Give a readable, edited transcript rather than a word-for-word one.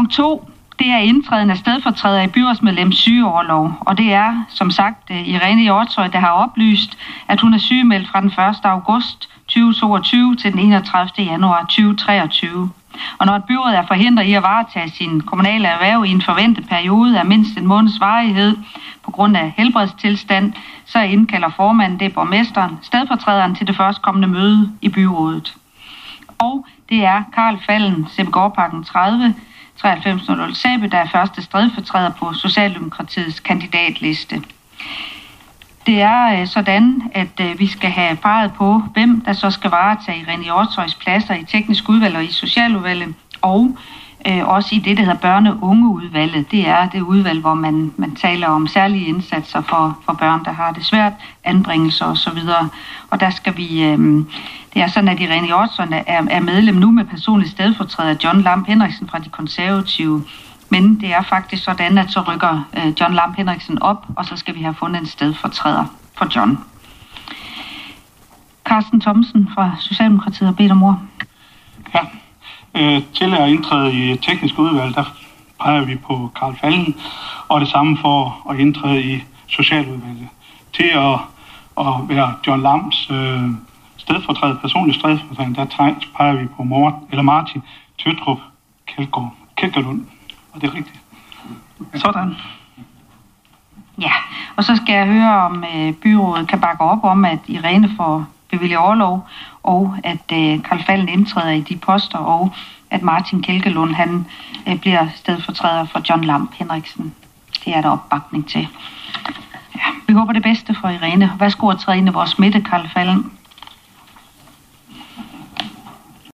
Punkt 2. Det er indtræden af stedfortræder i byrådsmedlems sygeorlov, og det er, som sagt, Irene Hjortshøj, der har oplyst, at hun er sygemeldt fra den 1. august 2022 til den 31. januar 2023. Og når et byråd er forhindret i at varetage sin kommunale erhverv i en forventet periode af mindst en måneds varighed på grund af helbredstilstand, så indkalder formanden, det er borgmesteren, stedfortræderen til det førstkommende møde i byrådet. Og det er Karl Fallen, Sæbegårdparken 30, 9300 Sæbe, der er første stedfortræder på Socialdemokratiets kandidatliste. Det er sådan, at vi skal have peget på, hvem der så skal varetage Irene Hjortshøjs pladser i teknisk udvalg og i socialudvalget, og også i det, der hedder børne- og ungeudvalget. Det er det udvalg, hvor man taler om særlige indsatser for børn, der har det svært, anbringelser osv. Og der skal vi... Det er sådan, at Irene Hjortshøj er medlem nu med personlig stedfortræder John Lamp Henriksen fra de konservative. Men det er faktisk sådan, at så rykker John Lamp Henriksen op, og så skal vi have fundet en stedfortræder for John. Carsten Thomsen fra Socialdemokratiet har bedt om ord. Ja, til at indtræde i teknisk udvalg, der peger vi på Karl Fallen, og det samme for at indtræde i socialudvalget. Til at være John Lamps stedfortræder, personlig stedfortræder, der peger vi på Martin Tøtrup Kælkerlund. Og det er rigtigt. Sådan. Ja, og så skal jeg høre, om byrådet kan bakke op om, at Irene får bevilget overlov, og at Karl Fallen indtræder i de poster, og at Martin Kælkelund, han bliver stedfortræder for John Lamp Henriksen. Det er der opbakning til. Ja, vi håber det bedste for Irene. Værsgo at træde ind i vores midte, Karl Fallen.